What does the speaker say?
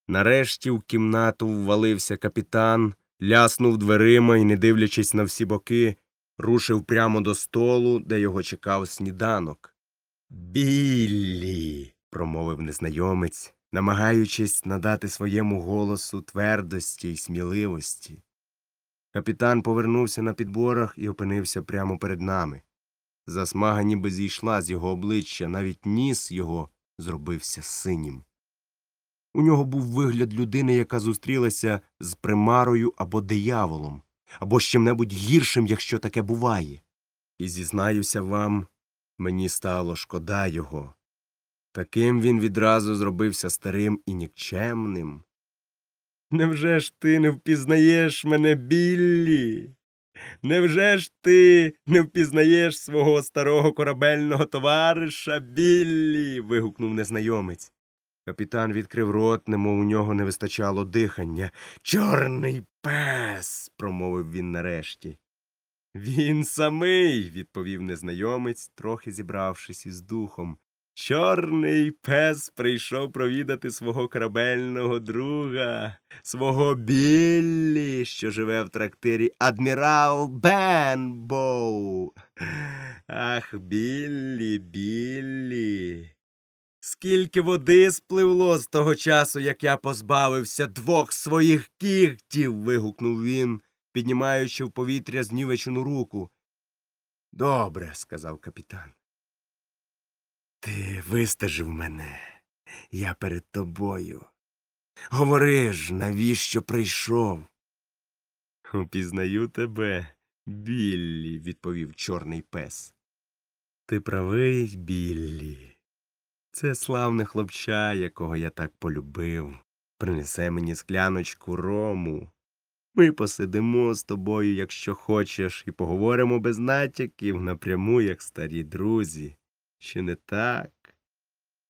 Нарешті в кімнату ввалився капітан, ляснув дверима і, не дивлячись на всі боки, рушив прямо до столу, де його чекав сніданок. «Біллі!» – промовив незнайомець, намагаючись надати своєму голосу твердості й сміливості. Капітан повернувся на підборах і опинився прямо перед нами. Засмага ніби зійшла з його обличчя, навіть ніс його зробився синім. У нього був вигляд людини, яка зустрілася з примарою або дияволом, або з чим-небудь гіршим, якщо таке буває. І, зізнаюся вам, мені стало шкода його. Таким він відразу зробився старим і нікчемним. «Невже ж ти не впізнаєш мене, Біллі? Невже ж ти не впізнаєш свого старого корабельного товариша, Біллі?» – вигукнув незнайомець. Капітан відкрив рот, немов у нього не вистачало дихання. «Чорний пес!» – промовив він нарешті. «Він самий!» – відповів незнайомець, трохи зібравшись із духом. «Чорний пес прийшов провідати свого корабельного друга, свого Біллі, що живе в трактирі Адмірал Бенбоу. Ах, Біллі, Біллі! Скільки води спливло з того часу, як я позбавився двох своїх кігтів!» – вигукнув він, піднімаючи в повітря знівечену руку. «Добре», – сказав капітан. «Ти вистежив мене. Я перед тобою. Говори ж, навіщо прийшов?» «Упізнаю тебе, Біллі», – відповів чорний пес. «Ти правий, Біллі. Це славне хлопча, якого я так полюбив. Принесе мені скляночку рому. Ми посидимо з тобою, якщо хочеш, і поговоримо без натяків напряму, як старі друзі. Чи не так?»